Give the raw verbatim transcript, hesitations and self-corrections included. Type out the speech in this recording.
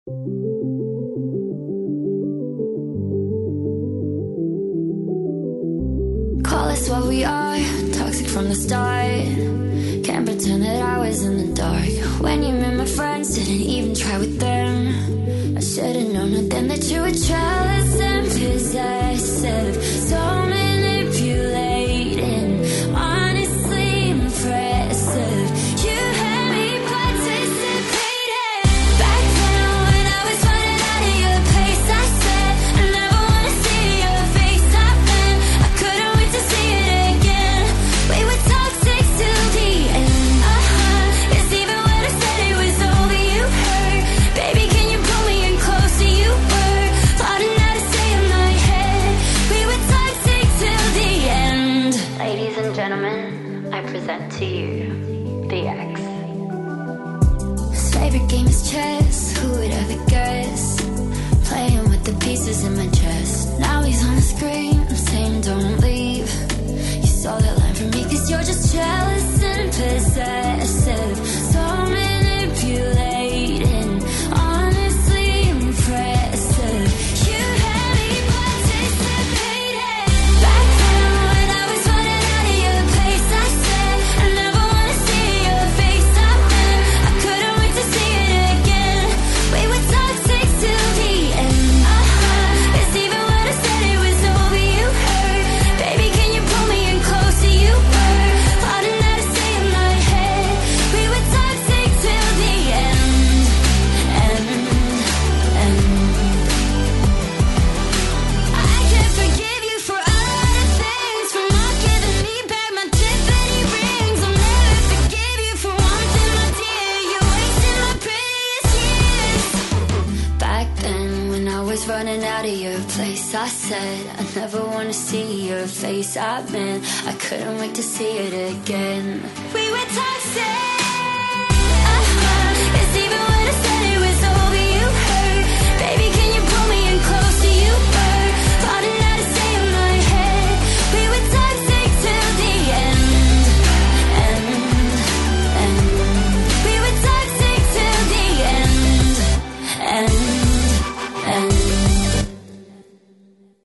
Call us what we are, toxic from the start. Can't pretend that I was in the dark. When you met my friends, didn't even try with them. I should've known right then that you were jealous and possessive. So manipulating, honestly impressive. You had me participating. Back then when I was running out of your place, I said I never wanna see your face. I've been, I couldn't wait to see it again. We were toxic till the end. Uh-huh. It's even when I said it was over, you hurt. Baby, can you pull me in closer? You were plotting how to stay in my head. We were toxic till the end. Ladies and gentlemen, I present to you the X. His favorite game is chess. Who would ever guess? Playing with the pieces in my chest. Now he's on the screen, I'm saying don't leave. You saw that line from me cause you're just jealous and possessive. So manipulating, honestly impressive. You had me participating. Back then when I was running out of your place, I said I never wanna see your face. I've been, I couldn't wait to see it again. We were toxic till the end. Uh-huh. It's even when I said it was over, you hurt. Baby, can you pull me in closer? You were plotting how to stay in my head. We were toxic till the end. End, end. I can't forgive you for a lot of things. For not giving me back my Tiffany rings. I'll never forgive you for wanting my dear. You're wasting my precious years. Back then when I was running out of your place, I said I never wanna see your face. I meant I couldn't wait to see it again. We were toxic.